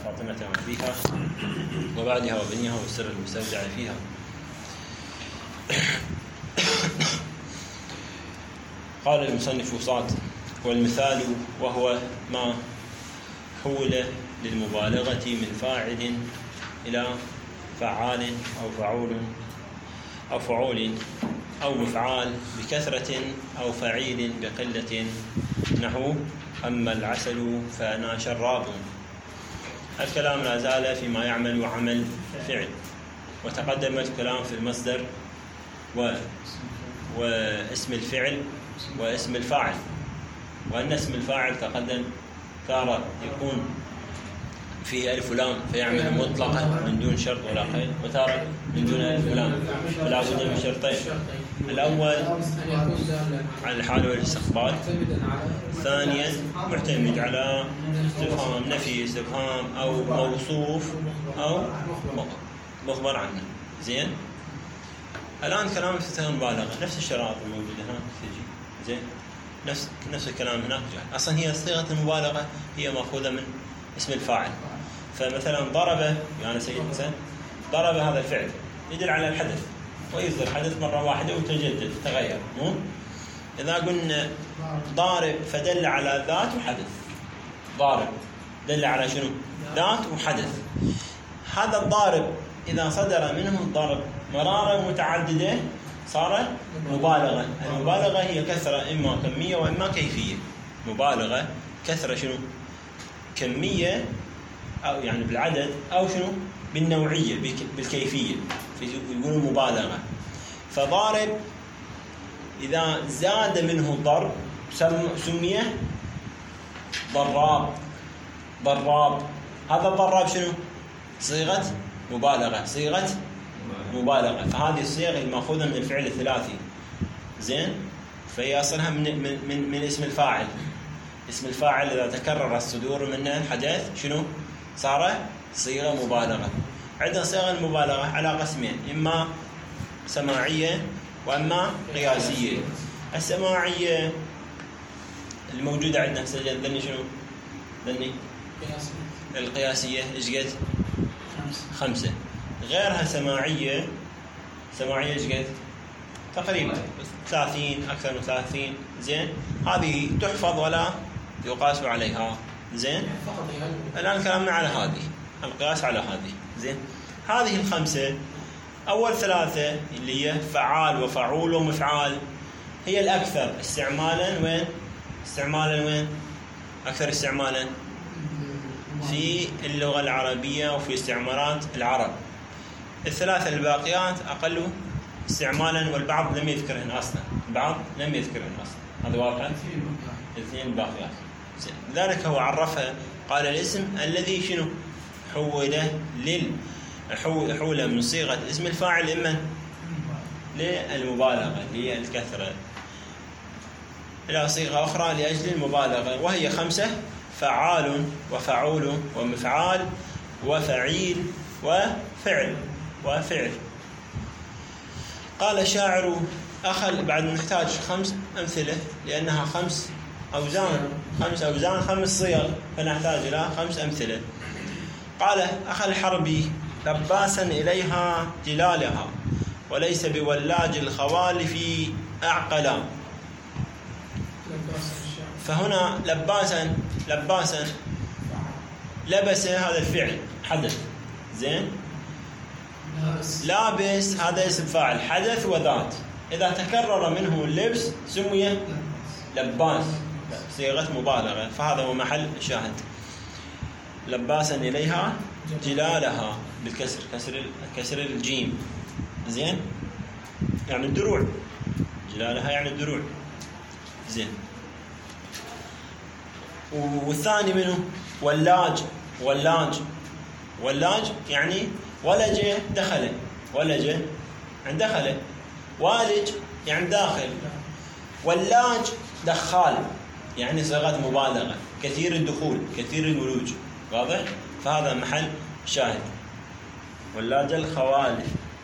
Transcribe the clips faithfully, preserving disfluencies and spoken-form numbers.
فاطمة وأبيها وبعدها وبنيها والسر المستودع فيها. قال المصنف صاد: والمثال وهو ما حول للمبالغة من فاعل إلى فعال أو فعول أو فعول أو مفعال بكثرة أو فعيل بقلة، نحو أما العسل فأنا شراب. الكلام لا زال فيما يعمل عمل فعل، وتقدم الكلام في المصدر و... واسم الفعل واسم الفاعل، وأن اسم الفاعل تقدم تارة يكون في ألف ولام فيعمل مطلقا من دون شرط ولا قيد، وتارة من دون ألف ولام فلا بد من شرطين: الأول على الحال والاستقبال، ثانيا معتمد على استفهام نفي استفهام أو موصوف أو مخبر عنه. زين، الآن كلام في المبالغة نفس الشرائط الموجودة هناك تجي. زين، نفس نفس الكلام هناك جاء. أصلا هي صيغة المبالغة هي مأخوذة من اسم الفاعل. فمثلا ضرب، يعني سيد حسن ضرب، هذا الفعل يدل على الحدث، ويصدر حدث مرة واحدة وتجدد تغير. مو إذا قلنا ضارب فدل على ذات وحدث، ضارب دل على شنو؟ ذات وحدث. هذا الضارب إذا صدر منه الضرب مرارة متعددة صار مبالغة. المبالغة هي كثرة إما كمية وإما كيفية. مبالغة كثرة شنو؟ كمية أو يعني بالعدد، أو شنو؟ بالنوعية بالكيفية، يقولون مبالغة. فضارب إذا زاد منه الضرب سمي ضراب. ضراب هذا الضراب شنو؟ صيغة مبالغة، صيغة مبالغة. فهذه الصيغة المأخوذة من الفعل الثلاثي. زين، فهي أصلها من, من, من, من اسم الفاعل. اسم الفاعل إذا تكرر الصدور منه الحدث شنو؟ صار صيغة مبالغة. عندنا صيغة المبالغة على قسمين: إما سماعية وإما قياسية. السماعية الموجودة عندنا سجل ذني شنو؟ ذني القياسية إيش قد؟ خمسة. غيرها سماعية، سماعية إيش قد؟ تقريبا ثلاثين، أكثر من ثلاثين. زين، هذه تحفظ ولا يقاس عليها. زين، الآن كلامنا على هذه، القياس على هذه. زين، هذه الخمسة أول ثلاثة اللي هي فعال وفعول ومفعال هي الأكثر استعمالا. وين استعمالا؟ وين أكثر استعمالا؟ في اللغة العربية وفي استعمارات العرب. الثلاثة الباقيات أقل استعمالا، والبعض لم يذكرهن أصلا، البعض لم يذكرهن أصلا. هذا واضح؟ الاثنين الباقيات. لذلك هو عرفها قال الاسم الذي شنو؟ حوله لل حوله من صيغة اسم الفاعل إما للمبالغة للكثرة إلى صيغة أخرى لأجل المبالغة، وهي خمسة: فعال وفعول ومفعال وفعيل وفعل وفعل. قال الشاعر أخل، بعد نحتاج خمس أمثلة لأنها خمس أوزان، خمس أوزان خمس صيغ، فنحتاج إلى خمس أمثلة. قال: أخ الحرب لباسا إليها جلالها، وليس بولاج الخوال في أعقلا. فهنا لباسا، لباسا لبس هذا الفعل حدث. زين، لابس هذا اسم فاعل حدث وذات. إذا تكرر منه اللبس سمي لباس، صيغة مبالغة. فهذا هو محل شاهد. لباسا إليها جلالها بالكسر، كسر كسر الجيم. زين، يعني الدروع. جلالها يعني الدروع. زين، والثاني منه ولاج. ولاج ولاج يعني ولج دخل، ولج عند دخل. والج يعني داخل. ولاج دخال يعني صيغة مبالغة، كثير الدخول، كثير الولوج. واضح؟ فهذا محل شاهد. ولاج الخوالف.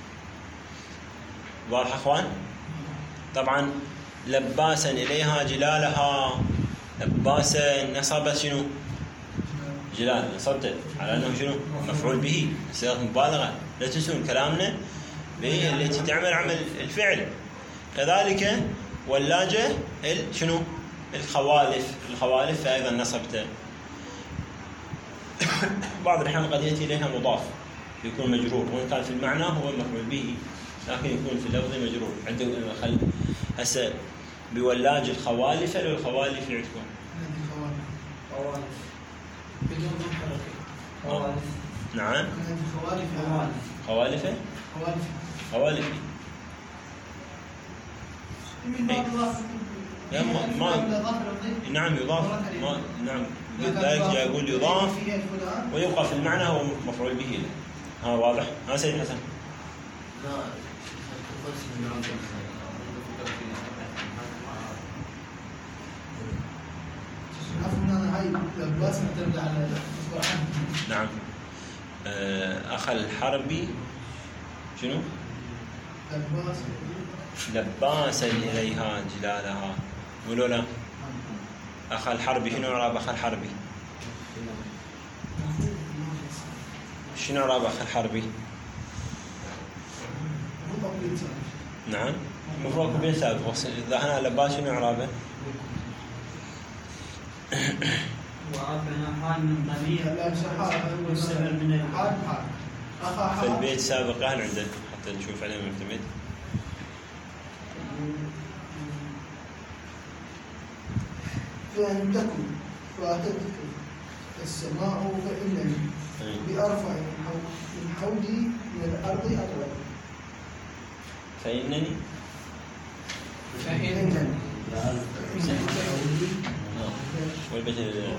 واضح أخوان؟ طبعا لباسا إليها جلالها، لباسا نصب شنو؟ جلال نصبته على أنه شنو مفعول به صيغة مبالغة. لا تنسون كلامنا بالتي تعمل عمل الفعل. كذلك ولاجة شنو الخوالف الخوالف فأيضا نصبته. بعض الأحيان قد يأتي إليها مضاف يكون مجرور، وإن كان في المعنى هو مفعول به لكن يكون في اللفظ مجرور. عنده خل هسه بولاج الخوالف للخوالف يعرفون خوالف بدون حركة. خوالف نعم خوالف خوالف خوالف خوالف ما ما نعم يضاف ما نعم لذلك يقول يضاف ويبقى في المعنى هو مفعول به. ها واضح؟ ها سيد حسن. نعم أخ الحربي شنو؟ لباسا إليها جلالها. قولوا لا أخ الحربي شنو إعراب أخ الحربي؟ شنو إعراب أخ الحربي؟ نعم مفروض بين سابق. إذا أنا لباس شنو إعرابه؟ وعرفنا حال من ضمير والسبب من الحال حال. في البيت سابق هل عنده حتى نشوف عليه معتمد؟ فإن تكن فأتتك السماء فإنني بأرفع من حولي من الأرض أطول. فإنني فإنني والبيت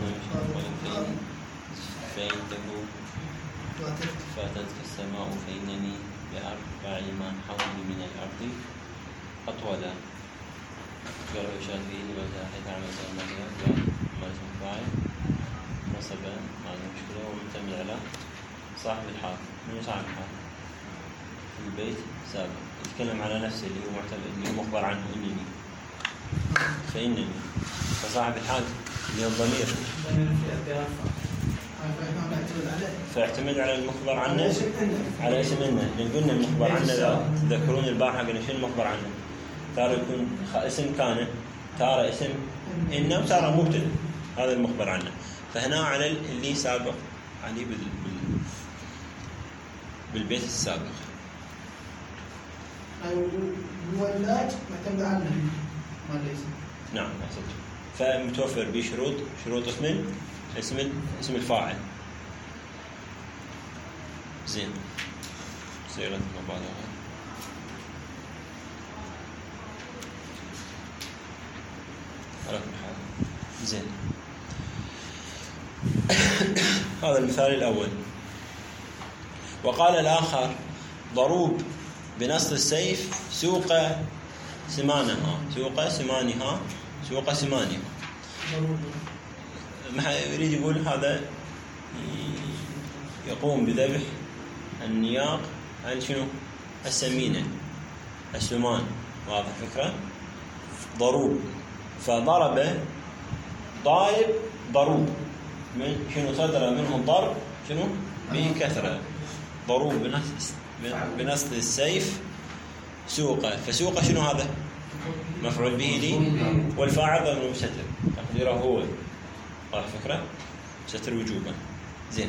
فإن تكن فأتتك السماء فإنني بأرفع من حولي من الأرض أطول. قالوا شافيه وزاحت عمل سلمانية قال ما اسم فاعل نصبا ما عنده مشكلة ومعتمد على صاحب الحال. من صاحب الحال؟ في البيت سابق يتكلم على نفسه اللي هو معتمد اللي هو مخبر عنه إنني فإنني. فصاحب الحال اللي هو الضمير فاعتمد على المخبر عنه على اسم إنه. لأن قلنا المخبر عنه تذكرون البارحة قلنا شنو المخبر عنه؟ تارة يكون اسم كان تارة اسم إنه وتارة مبتدأ هذا المخبر عنه. فهنا على اللي سابق عليه بال... بال... بالبيت السابق. الولاج معتمد عنه ما ليس. نعم أحسنت. فمتوفر به شروط شروط اسم اسم اسم الفاعل. زين صيغة مبالغة. على كل حال زين. هذا المثال الأول. وقال الآخر ضروب بنص السيف سوق سمانها سوق سمانها سوق سمانها. ما يريد يقول هذا يقوم بذبح النياق عن شنو السمينة السمان. واضح الفكرة؟ ضروب فضرب ضارب ضروب من شنو صدر منه الضرب شنو بكثرة. ضروب بنص بنص السيف سوق. فسوق شنو هذا؟ مفعول به لي والفاعل ضمير مستتر تقديره هو. واضح الفكرة؟ مستتر وجوبا. زين.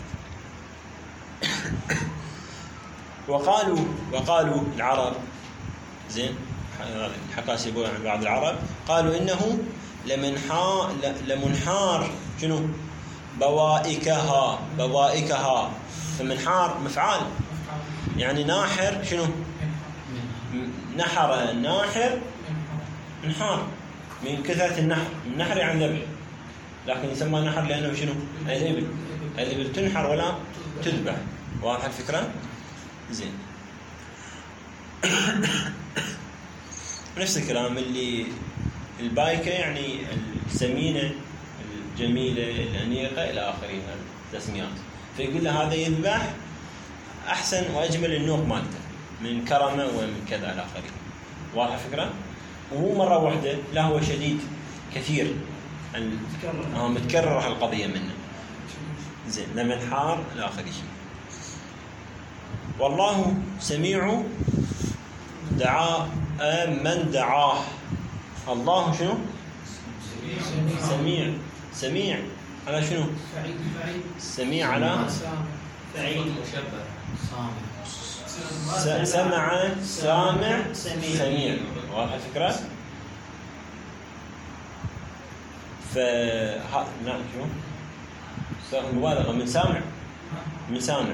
وقالوا وقالوا العرب زين الحكاسبة عن بعض العرب قالوا إنه لمنحار لمنحار شنو بوائكها بوائكها. فمنحار مفعال يعني ناحر شنو نحر ناحر انحار من كثرة النحر. النحر يعني ذبح لكن يسمى نحر لأنه شنو الإبل الإبل تنحر ولا تذبح. واضح الفكرة؟ زين. نفس الكلام اللي البايكة يعني السمينة الجميلة الأنيقة إلى آخره التسميات. فيقول له هذا يذبح أحسن وأجمل النوق مالته من كرمه ومن كذا إلى آخره. واضح الفكرة؟ ومو مرة واحدة لا هو شديد كثير آه متكرر القضية منه. زين لمن حار الآخر شيء. والله سميع دعاء من دعاه. الله شنو؟ سميع. سميع على شنو؟ سميع على فعيل مشبه. سمع سامع سميع. واضح الفكرة؟ ف نعم شنو؟ صيغة مبالغة من سامع من سامع.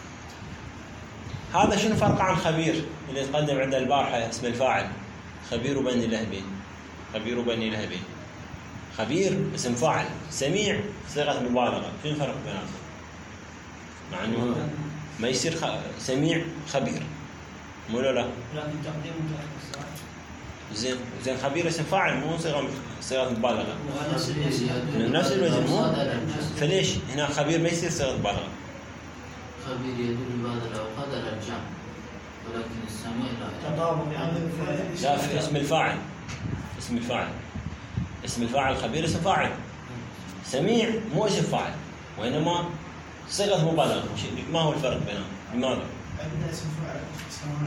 هذا شنو فرق عن خبير اللي تقدم عند البارحة اسم الفاعل خبير بني لهبين. خبير بني لهبين خبير اسم فاعل، سميع صيغة مبالغة. شنو الفرق بيناتهم؟ مع انه ما يصير خ... سميع خبير مو لا لا لكن تقديم متأخر. زين زين خبير اسم فاعل مو صيغة صيغة مبالغة من نفس الوزن مو. فليش هنا خبير ما يصير صيغة مبالغة؟ خبير يدل بعض الأوقات على الجمع ولكن السميع لا. تطابق يعني لا في اسم الفاعل. اسم الفاعل اسم الفاعل خبير اسم فاعل، سميع مو اسم فاعل وإنما صيغة مبالغة. ما هو الفرق بينهم؟ لماذا؟ عندنا اسم فاعل سواء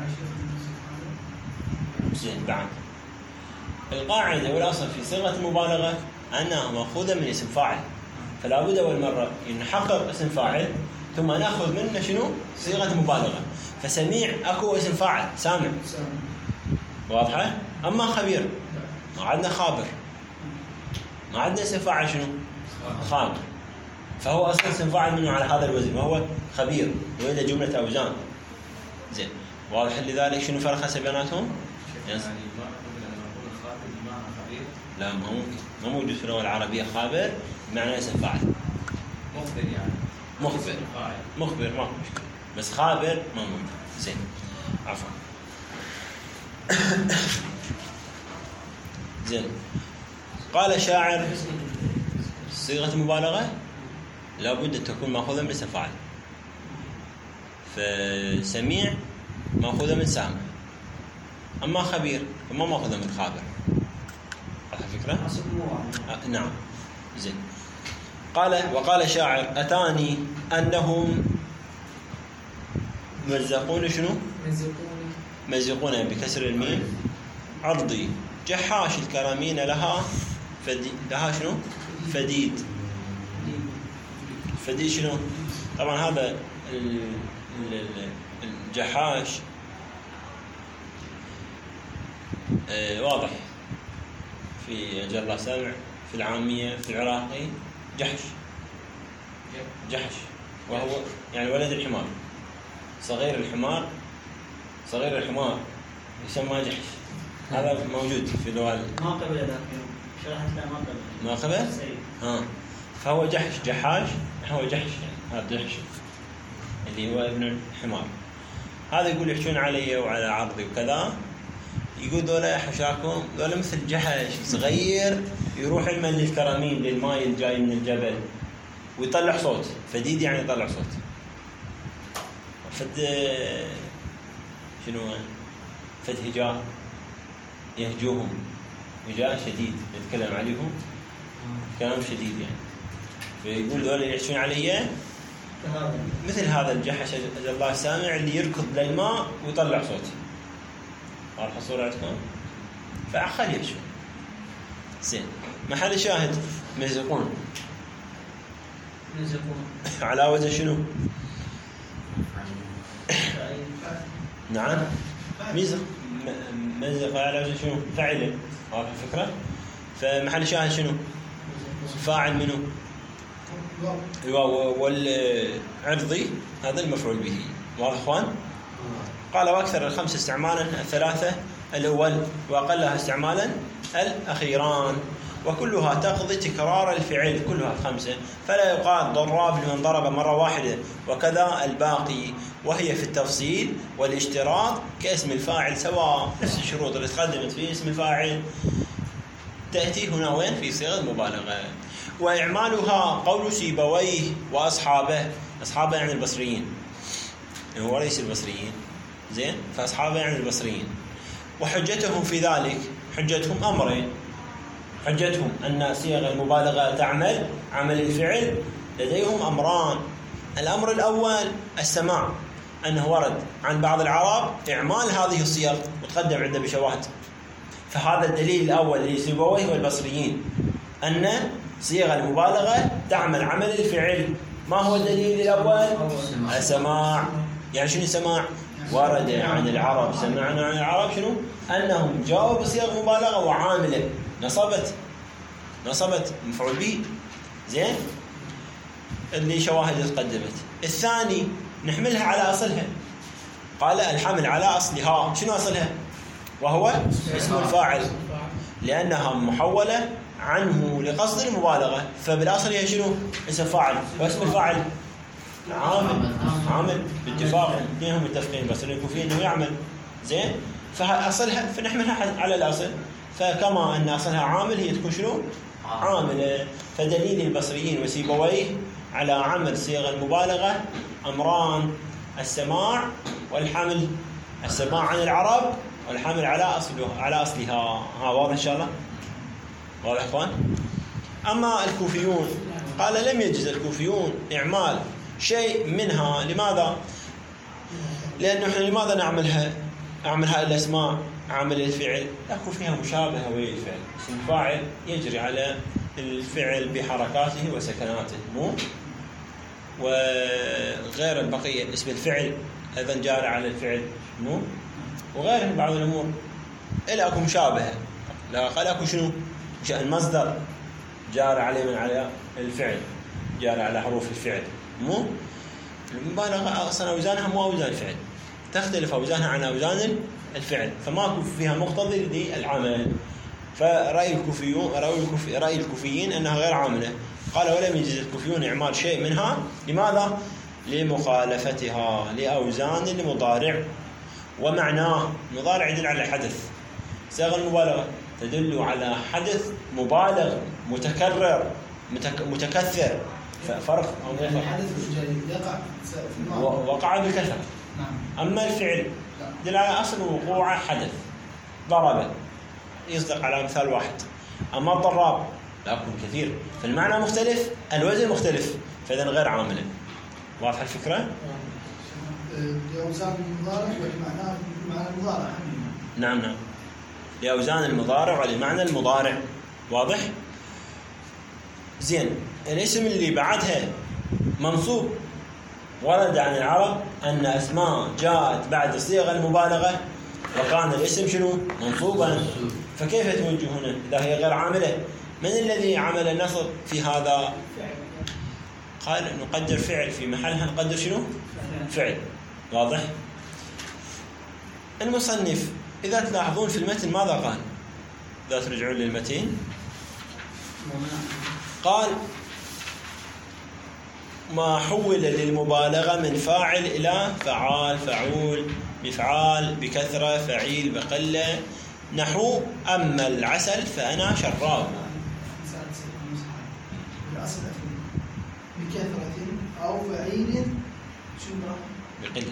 عشرة. زين بعد القاعدة والأصل في صيغة المبالغة أنها مأخوذة من اسم فاعل، فلا بد أول مرة نحقق اسم فاعل ثم نأخذ منه شنو؟ صيغة مبالغة. فسميع أكو اسم فاعل سامع، واضحة؟ أما خبير ما عندنا خابر، ما عندنا اسم فاعل شنو؟ خابر. فهو أصلا اسم فاعل منه على هذا الوزن وهو خبير وإلى جملة أوزان. زين واضح. لذلك شنو فرق هسه بيناتهم؟ يعني ما نقول لما نقول الخابر بمعنى خبير؟ لا ما ممكن، ما موجود في اللغة العربية خابر بمعنى اسم فاعل. مخبر يعني مخبر مخبر ما في مشكلة، بس خابر ما موجود. زين عفوا. زين قال شاعر صيغة مبالغة لابد أن تكون مأخوذة من اسم فاعل. فسميع مأخوذة من سامع، أما خبير فما مأخوذة من خابر. على فكرة؟ آه نعم. زين قال وقال شاعر أتاني أنهم مزقون شنو؟ مزقون مزقون بكسر الميم عرضي جحاش الكرامين لها فدي لها شنو؟ فديد. فديد شنو؟ طبعا هذا الجحاش آه واضح في جل سامع، في العامية في العراقي جحش جحش وهو يعني ولد الحمار، صغير الحمار صغير الحمار يسمى جحش. هذا موجود في اللغة. ما قبل ذاك اليوم شرحت له ما قبل. ما قبل؟ ها فهو جحش جحاش هو جحش يعني هذا جحش اللي هو ابن الحمار. هذا يقول يحشون علي وعلى عرضي وكذا، يقول ذولا حشاكم ذولا مثل جحش صغير يروح الماء للكرامين للماء الجاي من الجبل ويطلع صوت. فديد يعني يطلع صوت. فد شنو فد هجاء يهجوهم هجاء شديد يتكلم عليهم كلام شديد يعني. فيقول ذولا يحشون علي مثل هذا الجحش أجل الله سامع اللي يركض للماء ويطلع صوت. عارف الصورة عندكم؟ فأخل يحشون. زين محل شاهد مزقون مزقون على وزن شنو؟ نعم مزق مزق على وزن شنو؟ فعل. عارف الفكرة؟ فمحل شاهد شنو؟ فاعل منه والعرضي هذا المفعول به. واضح اخوان؟ قال واكثر الخمس استعمالا الثلاثه الاول واقلها استعمالا الاخيران وكلها تقضي تكرار الفعل كلها الخمسه. فلا يقال ضراب لمن ضرب مره واحده وكذا الباقي، وهي في التفصيل والاشتراط كاسم الفاعل سواء. نفس الشروط اللي تقدمت في اسم الفاعل تاتي هنا وين؟ في صيغه المبالغه. وإعمالها قول سيبويه وأصحابه. أصحابه يعني البصريين، هو ليس البصريين. زين فأصحابه يعني البصريين. وحجتهم في ذلك حجتهم أمرين. حجتهم أن صيغ المبالغة تعمل عمل الفعل لديهم أمران. الأمر الأول السماع، أنه ورد عن بعض العرب إعمال هذه الصيغ وتقدم عنده بشواهد. فهذا الدليل الأول لسيبويه والبصريين أن صيغ المبالغة تعمل عمل الفعل. ما هو الدليل الأول؟ السماع. يعني شنو السماع؟ ورد عن العرب، سمعنا عن العرب شنو؟ أنهم جاءوا بصيغ مبالغة وعاملة نصبت نصبت مفعول به. زين، اللي شواهد تقدمت. الثاني نحملها على أصلها. قال الحمل على أصلها. شنو أصلها؟ وهو اسم الفاعل، لأنها محولة عنه لقصد المبالغة، فبالأصل هي شنو؟ اسم فاعل. واسم الفاعل عامل عامل باتفاق، اثنينهم متفقين بس الكوفيين انه يعمل. زين، فاصلها فنحملها على الاصل، فكما ان اصلها عامل هي تكون شنو؟ عامله. فدليل البصريين وسيبويه على عمل صيغ المبالغه امران: السماع والحمل. السماع عن العرب والحمل على اصلها على اصلها. ها واضح ان شاء الله؟ واضح اخوان؟ اما الكوفيون قال لم يجز الكوفيون اعمال شيء منها. لماذا؟ لأنه إحنا لماذا نعملها؟ أعملها الأسماء عامل الفعل يكون فيها مشابهة ويا الفعل. اسم الفاعل يجري على الفعل بحركاته وسكناته، مو وغير البقية. اسم الفعل أيضا جاري على الفعل، مو وغيره من بعض الأمور. إلا أكو مشابهة. لا قال أكو شنو؟ المصدر جاري عليه من على الفعل، جاري على حروف الفعل، مو المبالغة أصلا أوزانها مو أوزان الفعل، تختلف أوزانها عن أوزان الفعل، فما فيها مقتضي للعمل. فرأي الكوفيون رأي, الكوفي رأي الكوفيين أنها غير عاملة. قال ولم يجز الكوفيون إعمال شيء منها. لماذا؟ لمخالفتها لأوزان المضارع ومعناه. مضارع يدل على الحدث، صيغ المبالغة تدل على حدث مبالغ متكرر متكثر. فرق يعني الحدث يقع في الماضي وقع بالكثرة. نعم. أما الفعل يدل على أصل وقوع حدث. ضرب يصدق على مثال واحد. أما الضراب لا يكون كثير، فالمعنى مختلف، الوزن مختلف، فإذا غير عاملة. واضح الفكرة؟ لأوزان المضارع ومعناه معنى المضارع. نعم نعم، لأوزان المضارع ولمعنى المضارع. واضح؟ زين، الاسم اللي بعدها منصوب. ورد عن العرب أن أسماء جاءت بعد صيغ المبالغة وكان الاسم شنو؟ منصوبا. فكيف توجه هنا إذا هي غير عاملة؟ من الذي عمل النصب في هذا؟ قال نقدر فعل في محلها، نقدر شنو؟ فعل. واضح؟ المصنف إذا تلاحظون في المتن ماذا قال؟ إذا ترجعون للمتن قال ما حول للمبالغة من فاعل إلى فعال، فعول، مفعال، بكثرة، فعيل، بقلة. نحو أما العسل فأنا شراب. العسل بكثرة أو فعيل بقلة.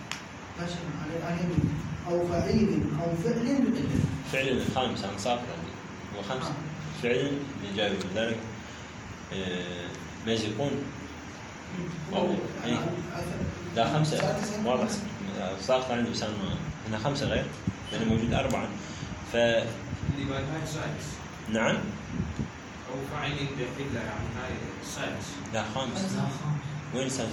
أو فعيل أو فعل بقلة. فعل الخامس عن صافر وخمس فعل اللي جاي بذلك ما يزيقون أو إيه لا خمسة. واضح صافر عنده بسان هنا خمسة غير لأنه موجود أربعة. ف اللي بعد هاي سادس. نعم. أو فاعل بقلة يعني هاي سادس. لا خامس. وين سادس؟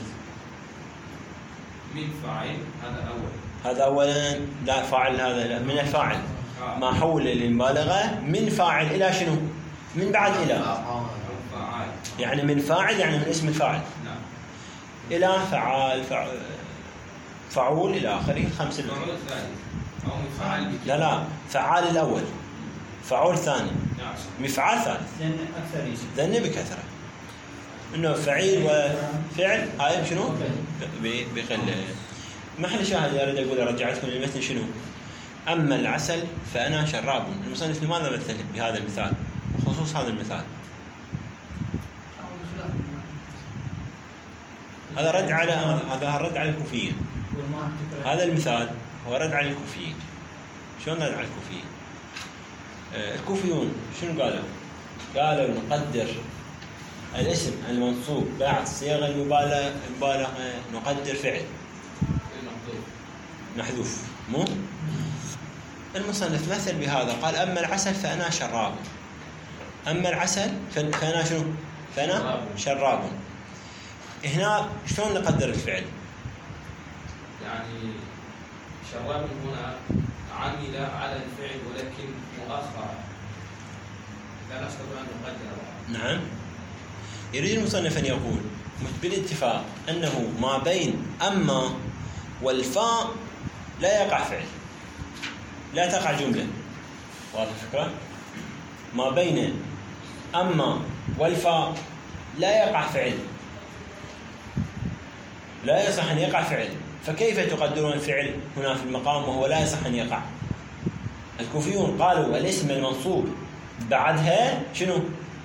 من فاعل هذا أول. هذا أولا. لا فاعل هذا لا. من الفاعل. ما حول للمبالغة من فاعل إلى شنو؟ من بعد إلى. يعني من فاعل يعني من اسم الفاعل. نعم. إلى فعال فع... فعول إلى آخره. خمسة. فعول ثاني أو مفعال. لا لا فعال الأول، فعول ثاني، نعم. مفعال ثالث. لأن أكثر يجي. لأنه بكثرة. إنه فعيل وفعل هاي شنو؟ بقلة. محل شاهد أريد أقول رجعتكم للمثل شنو؟ أما العسل فأنا شراب. المصنف لماذا مثل بهذا المثال خصوص هذا المثال؟ هذا رد على هذا رد على الكوفيين. هذا المثال هو رد على الكوفيين. شلون رد على الكوفيين؟ آه الكوفيون شنو قالوا؟ قالوا نقدر الاسم المنصوب بعد صيغ المبالغة نقدر فعل محذوف. مو المصنف مثل بهذا قال أما العسل فأنا شراب. أما العسل فأنا شنو؟ فأنا شراب. هنا شلون نقدر الفعل؟ يعني شراب هنا عمل على الفعل ولكن مؤخرا لا نستطيع أن نقدر. نعم. يريد المصنف أن يقول بالاتفاق أنه ما بين أما والفاء لا يقع فعل، لا تقع جملة. واضح الفكرة؟ ما بين أما والفاء لا يقع فعل، لا يصح أن يقع فعل. فكيف تقدرون الفعل هنا في المقام وهو لا يصح أن يقع؟ الكوفيون قالوا الاسم المنصوب بعدها شنو؟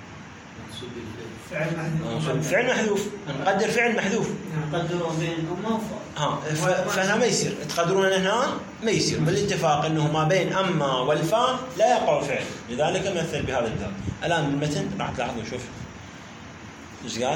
فعل محذوف. فعل محذوف. نقدر فعل محذوف. نقدره بين أما وفاء. ها فهنا ما يصير تقدرون هنا ما يصير. بالاتفاق أنه ما بين أما والفاء لا يقع فعل، لذلك مثل بهذا المثال. الآن بالمتن راح تلاحظوا شوف ايش قال.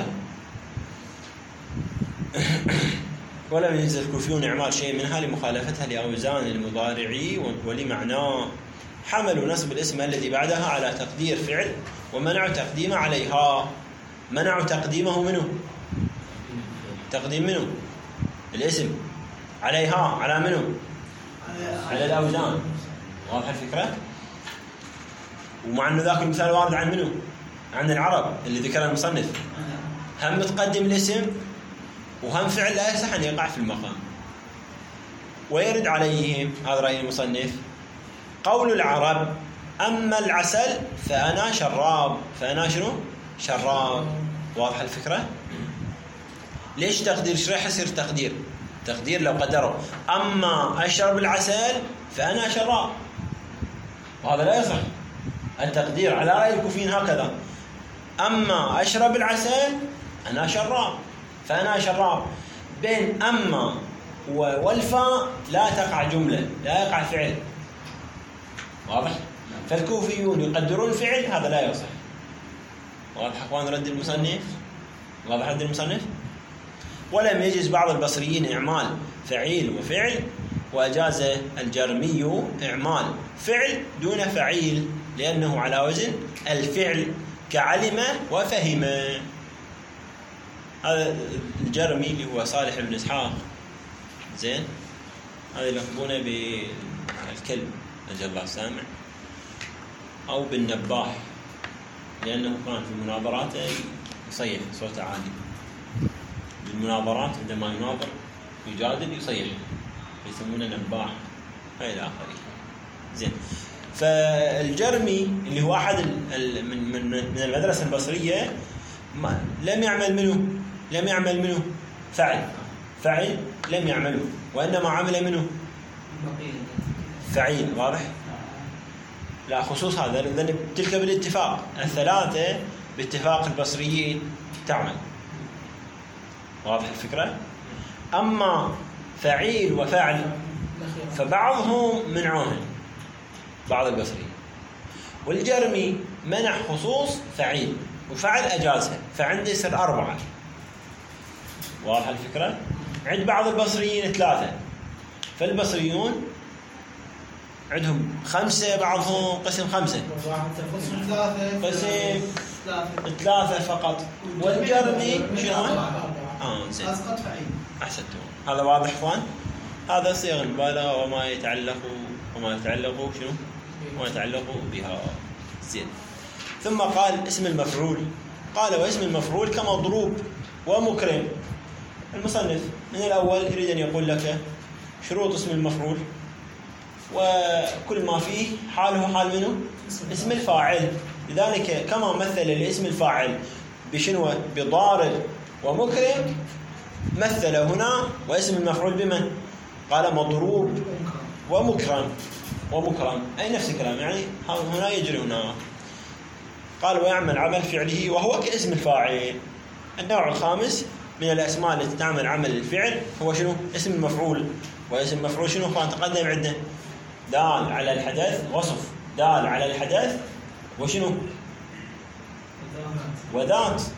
ولم ينزل الكوفيون إعمال شيء منها لمخالفتها لأوزان المضارعي ولمعناه، حملوا نصب الاسم الذي بعدها على تقدير فعل ومنعوا تقديمه عليها. منعوا تقديمه منه، تقديم منه الاسم عليها، على منه؟ على الأوزان. واضح الفكرة؟ ومع أنه ذاك المثال وارد عن منه؟ عن العرب اللي ذكر المصنف. هم تقدم الاسم وهم فعل لا يصح أن يقع في المقام. ويرد عليهم هذا رأي المصنف قول العرب أما العسل فأنا شراب. فأنا شنو؟ شراب. واضح الفكرة؟ ليش تقدير؟ ايش راح يصير تقدير؟ تقدير لو قدروا أما أشرب العسل فأنا شراب، وهذا لا يصح. التقدير على رأي الكوفيين هكذا: أما أشرب العسل أنا شراب، فأنا شراب. بين أما والفاء لا تقع جملة، لا يقع فعل. واضح؟ فالكوفيون يقدرون الفعل، هذا لا يصح. واضح أخوان رد المصنف؟ واضح رد المصنف؟ ولم يجز بعض البصريين إعمال فعيل وفعل، وأجاز الجرمي إعمال فعل دون فعيل لأنه على وزن الفعل كعلم وفهم. هذا الجرمي اللي هو صالح بن إسحاق، زين، هذا يلقبونه بالكلب نجل الله سامع، أو بالنباح، لأنه كان في مناظراته يصيح صوته عالي. بالمناظرات عندما يناظر يجادل يصيح، يسمونه نباح إلى آخره. زين. فالجرمي اللي هو أحد من من من المدرسة البصرية لم يعمل منه لم يعمل منه فعل فعل لم يعمله، وإنما عمل منه فعيل. واضح؟ لا خصوص هذا، لأن تلك بالاتفاق الثلاثة باتفاق البصريين تعمل. واضح الفكرة؟ أما فعيل وفعل فبعضهم منعوهن، بعض البصريين، والجرمي منع خصوص فعيل وفعل أجازها، فعنده يصير أربعة. واضح الفكرة؟ عند بعض البصريين ثلاثة، فالبصريون عندهم خمسة، بعضهم قسم خمسة، قسم ثلاثة فقط. والجرمي شنو؟ آه زين. أحسنتم. هذا واضح إخوان؟ هذا صيغ المبالغة وما يتعلق وما يتعلق شنو؟ وما يتعلق بها. زين. ثم قال اسم المفعول، قال واسم المفعول كمضروب ومكرم. المصنف من الأول يريد أن يقول لك شروط اسم المفعول، وكل ما فيه حاله حال منه اسم الفاعل. لذلك كما مثل الاسم الفاعل بشنو؟ بضارب ومكرم، مثل هنا واسم المفعول بمن؟ قال مضروب ومكرم ومكرم، أي نفس الكلام، يعني هنا يجري هنا. قال ويعمل عمل فعله وهو كاسم الفاعل. النوع الخامس من الأسماء التي تعمل عمل الفعل هو شنو؟ اسم المفعول. واسم المفعول شنو؟ فان تقدم عندنا دال على الحدث، وصف دال على الحدث، وشنو؟ وذات.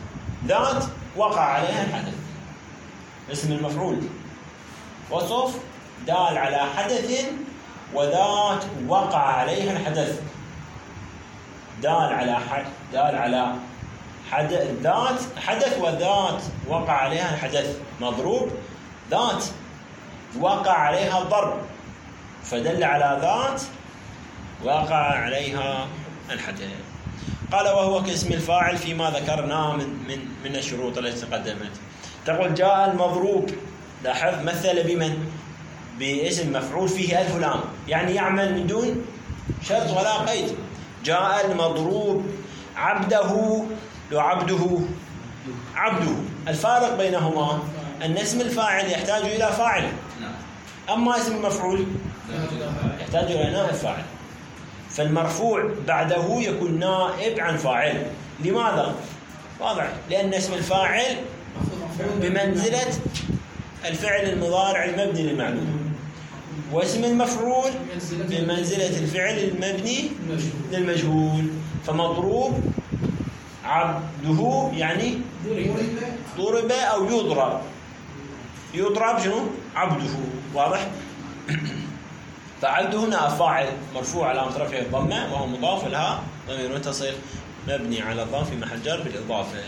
ذات وقع عليها الحدث. اسم المفعول وصف دال على حدث وذات وقع عليها الحدث. دال على حد دال على حدث ذات حدث وذات وقع عليها الحدث. مضروب ذات وقع عليها الضرب، فدل على ذات وقع عليها الحدث. قال وهو كاسم الفاعل فيما ذكرناه من من من الشروط التي تقدمت. تقول جاء المضروب، لاحظ مثل بمن؟ باسم مفعول فيه ألف لام، يعني يعمل من دون شرط ولا قيد. جاء المضروب عبده، لو عبده عبده، الفارق بينهما أن اسم الفاعل يحتاج إلى فاعل، أما اسم المفعول يحتاج إلى نائب فاعل. فالمرفوع بعده يكون نائب عن فاعل. لماذا؟ واضح، لأن اسم الفاعل بمنزلة الفعل المضارع المبني للمعلوم، واسم المفعول بمنزلة الفعل المبني للمجهول. فمضروب عبده يعني ضرب أو يضرب. يضرب شنو؟ عبده. واضح؟ فعبده هنا فاعل مرفوع على رفعه الضمة وهو مضاف لها ضمير متصل مبني على الضم في محل جر بالإضافة.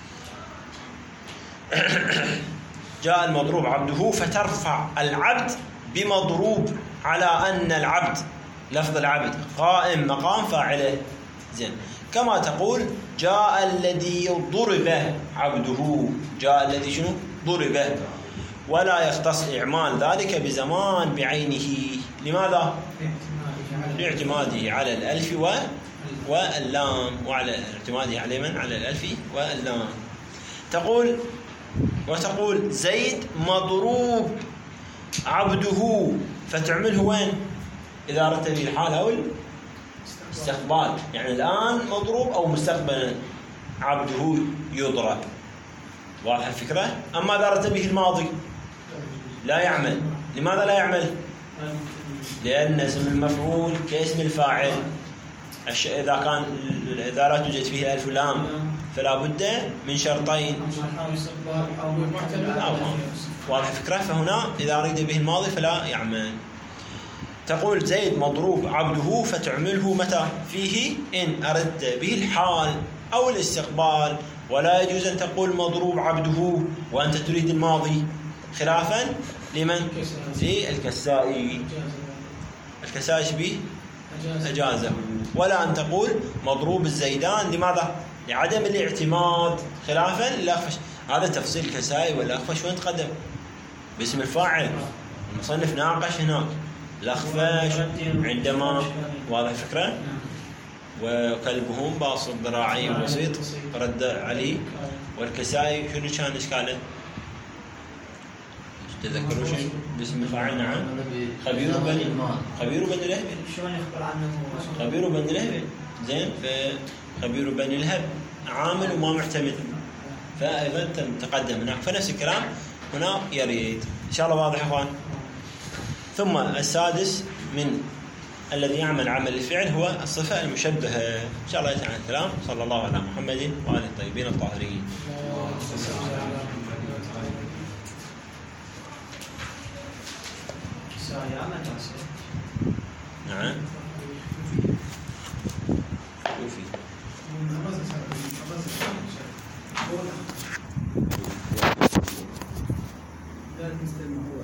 جاء المضروب عبده، فترفع العبد بمضروب على أن العبد لفظ العبد قائم مقام فاعله. زين، كما تقول جاء الذي ضرب عبده، جاء الذي شنو؟ ضرب، ولا يختص إعمال ذلك بزمان بعينه. لماذا؟ لاعتماده على الألف و... واللام، وعلى اعتماده على من؟ على الألف واللام. تقول وتقول زيد مضروب عبده، فتعمله وين؟ إذا أردت به الحال أو الاستقبال، يعني الآن مضروب أو مستقبلا عبده يضرب. واضح الفكرة؟ أما إذا أردت به الماضي لا يعمل. لماذا لا يعمل؟ لأن اسم المفعول كاسم الفاعل، إذا كان إذا لا توجد فيه ألف لام فلا بد من شرطين. واضح الفكرة؟ فهنا إذا أريد به الماضي فلا يعمل. تقول زيد مضروب عبده، فتعمله متى؟ فيه إن أردت به الحال أو الاستقبال. ولا يجوز أن تقول مضروب عبده وأنت تريد الماضي، خلافا لمن؟ للكسائي. الكسائي به أجازه. ولا أن تقول مضروب الزيدان. لماذا؟ لعدم الاعتماد، خلافا للأخفش. هذا تفصيل الكسائي والأخفش وين تقدم؟ باسم الفاعل. المصنف ناقش هناك الأخفش عندما، واضح الفكرة؟ وكلبهم باسط ذراعي بسيط رد عليه. والكسائي شنو كان إشكاله؟ تذكروا شيء باسم الفاعل؟ نعم، خبير بني خبير بني لهب. شلون يخبر عنه؟ خبير بني لهب. زين، خبير بني لهب عامل وما معتمد، فأيضا تقدم هناك. فنفس الكلام هنا يريد. إن شاء الله واضح أخوان. ثم السادس من الذي يعمل عمل الفعل هو الصفة المشبهة. إن شاء الله يتعالى الكلام. صلى الله على محمد وآله الطيبين الطاهرين. نعم. شوفي